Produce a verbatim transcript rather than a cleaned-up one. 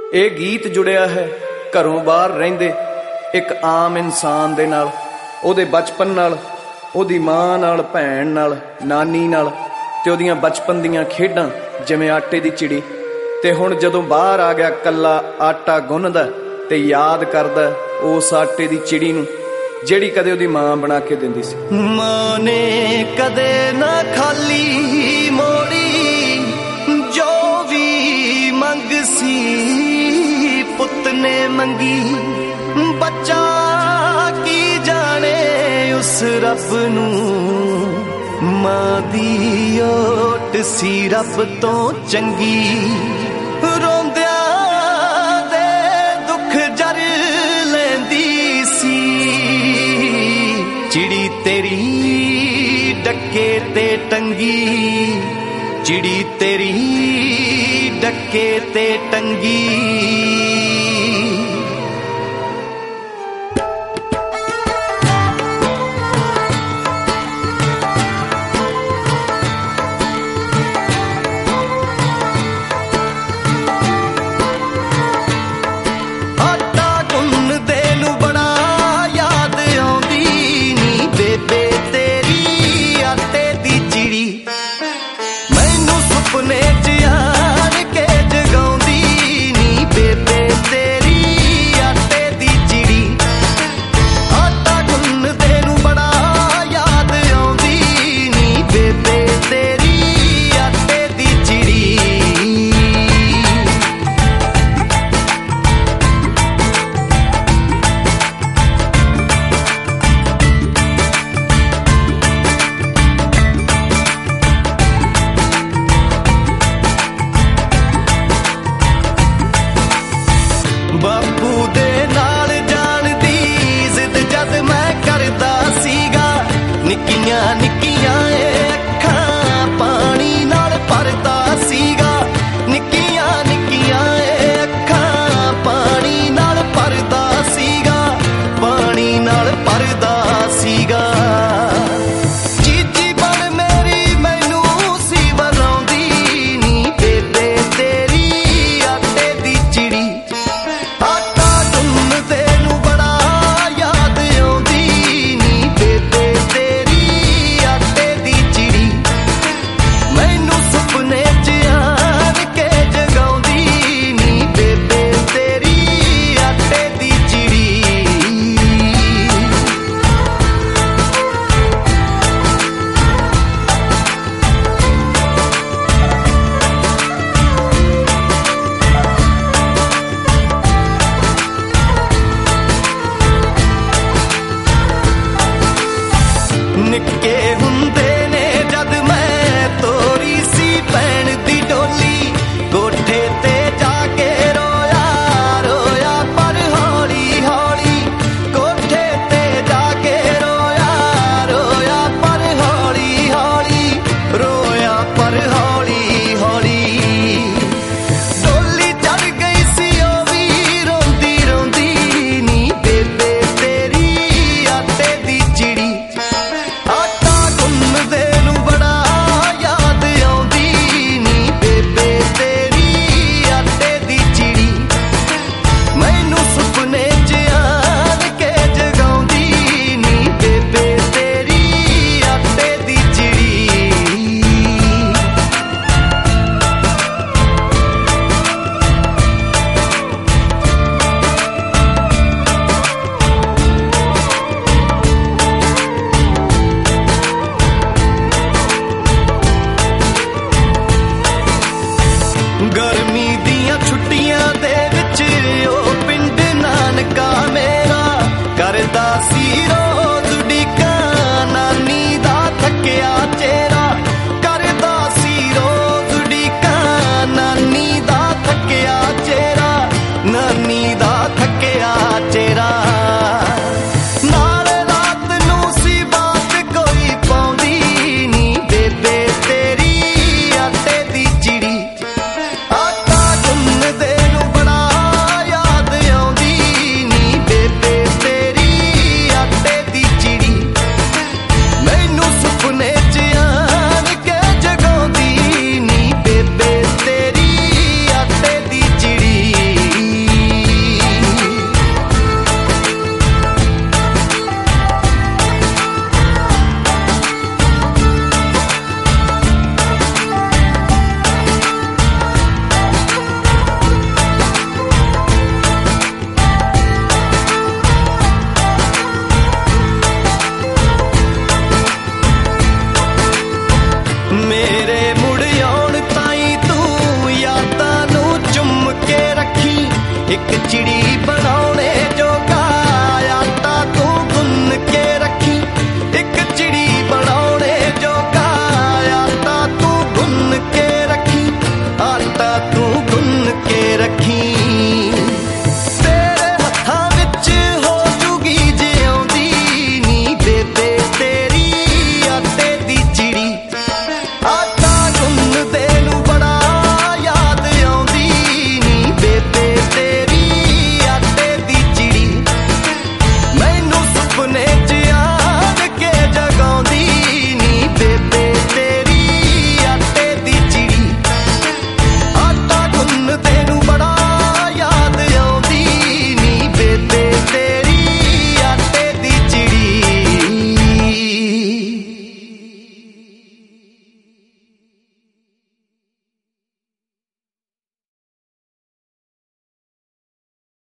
ਇਹ ਗੀਤ ਜੁੜਿਆ ਹੈ ਘਰੋਂ ਬਾਹਰ ਰਹਿੰਦੇ ਇੱਕ ਆਮ ਇਨਸਾਨ ਦੇ ਨਾਲ, ਉਹਦੇ ਬਚਪਨ ਨਾਲ, ਉਹਦੀ ਮਾਂ ਨਾਲ, ਭੈਣ ਨਾਲ, ਨਾਨੀ ਨਾਲ, ਤੇ ਉਹਦੀਆਂ ਬਚਪਨ ਦੀਆਂ ਖੇਡਾਂ ਜਿਵੇਂ ਆਟੇ ਦੀ ਚਿੜੀ। ਤੇ ਹੁਣ ਜਦੋਂ ਬਾਹਰ ਆ ਗਿਆ ਕੱਲਾ ਆਟਾ ਗੁੰਨਦਾ ਤੇ ਯਾਦ ਕਰਦਾ ਉਸ ਆਟੇ ਦੀ ਚਿੜੀ ਨੂੰ ਜਿਹੜੀ ਕਦੇ ਉਹਦੀ ਮਾਂ ਬਣਾ ਕੇ ਦਿੰਦੀ ਸੀ। ਮਾਂ ਨੇ ਕਦੇ ਨਾ ਖਾਲੀ ਮੋੜੀ, ਜੋ ਵੀ ਮੰਗ ਸੀ ਪੁੱਤ ਨੇ ਮੰਗੀ। ਬੱਚਾ ਕੀ ਜਾਣੇ ਉਸ ਰੱਬ ਨੂੰ, ਮਾਂ ਦੀ ਓਟ ਸੀ ਰੱਬ ਤੋਂ ਚੰਗੀ। ਰੋਂਦਿਆਂ ਦੇ ਦੁੱਖ ਜਰ ਲੈਂਦੀ ਸੀ, ਚਿੜੀ ਤੇਰੀ ਡੱਕੇ ਤੇ ਟੰਗੀ, ਚਿੜੀ ਤੇਰੀ ਡੱਕੇ ਤੇ ਟੰਗੀ। But